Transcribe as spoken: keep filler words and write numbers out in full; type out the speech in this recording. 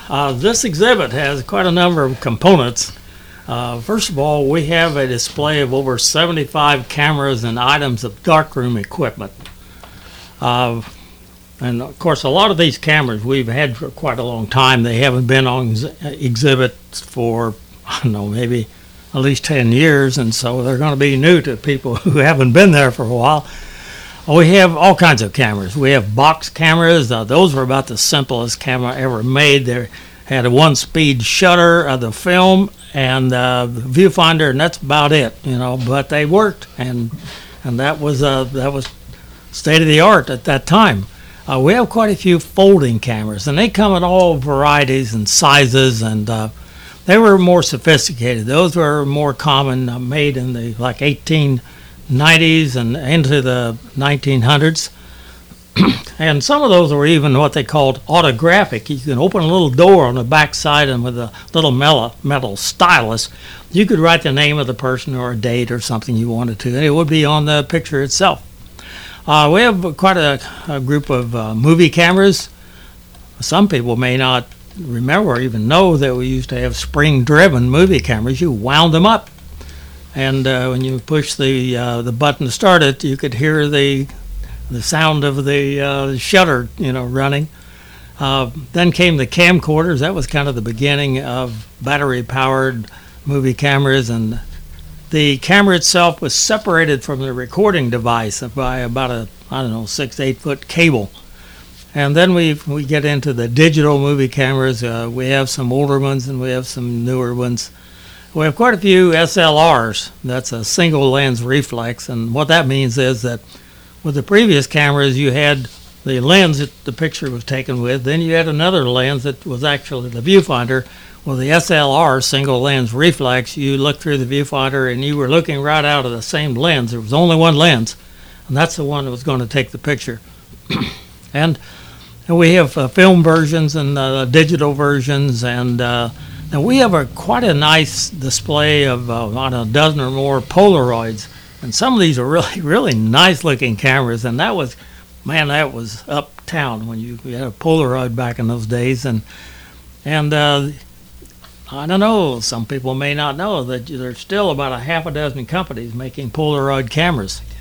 uh, this exhibit has quite a number of components. Uh, first of all, we have a display of over seventy-five cameras and items of darkroom equipment. Uh, and of course, a lot of these cameras we've had for quite a long time. They haven't been on ex- exhibits for, I don't know, maybe at least ten years, and so they're going to be new to people who haven't been there for a while. We have all kinds of cameras. We have box cameras. Uh, those were about the simplest camera ever made. They had a one-speed shutter of the film and uh, the viewfinder, and that's about it, you know. But they worked, and and that was uh, that was state of the art at that time. Uh, we have quite a few folding cameras, and they come in all varieties and sizes, and uh, they were more sophisticated. Those were more common, uh, made in the like eighteen nineties and into the nineteen hundreds. And some of those were even what they called autographic. You can open a little door on the back side, and with a little metal, metal stylus, you could write the name of the person or a date or something you wanted to, and it would be on the picture itself. Uh, we have quite a, a group of uh, movie cameras. Some people may not remember or even know that we used to have spring-driven movie cameras. You wound them up, and uh, when you push the uh, the button to start it, you could hear the the sound of the uh, shutter, you know, running. Uh, then came the camcorders. That was kind of the beginning of battery-powered movie cameras, and the camera itself was separated from the recording device by about a, I don't know, six, eight foot cable. And then we we get into the digital movie cameras. Uh, we have some older ones and we have some newer ones. We have quite a few S L Rs. That's a single lens reflex, and what that means is that with the previous cameras, you had the lens that the picture was taken with, then you had another lens that was actually the viewfinder. With the S L R, single lens reflex, you looked through the viewfinder and you were looking right out of the same lens. There was only one lens, and that's the one that was going to take the picture. and, and we have uh, film versions and uh, digital versions, and uh, and we have a quite a nice display of uh, about a dozen or more Polaroids. And some of these are really, really nice-looking cameras, and that was, man, that was uptown when you, you had a Polaroid back in those days. And and uh, I don't know, some people may not know that there's still about a half a dozen companies making Polaroid cameras.